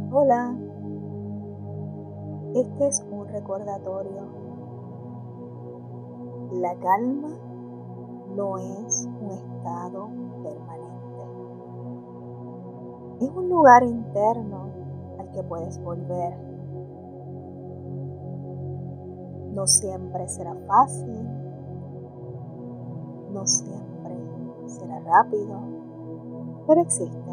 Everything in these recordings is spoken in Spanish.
Hola, este es un recordatorio. La calma no es un estado permanente. Es un lugar interno al que puedes volver. No siempre será fácil, no siempre será rápido, pero existe.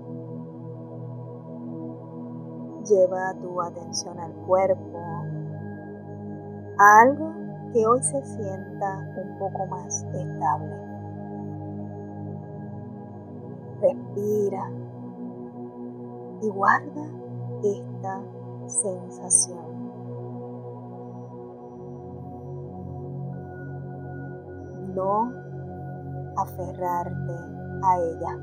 Lleva tu atención al cuerpo, a algo que hoy se sienta un poco más estable. Respira y guarda esta sensación. No aferrarte a ella,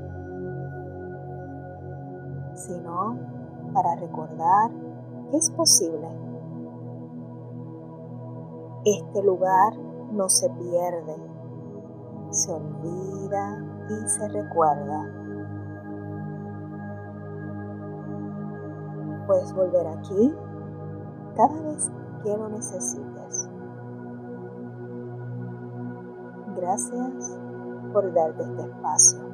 sino para recordar que es posible. Este lugar no se pierde, se olvida y se recuerda. Puedes volver aquí cada vez que lo necesites. Gracias por darte este espacio.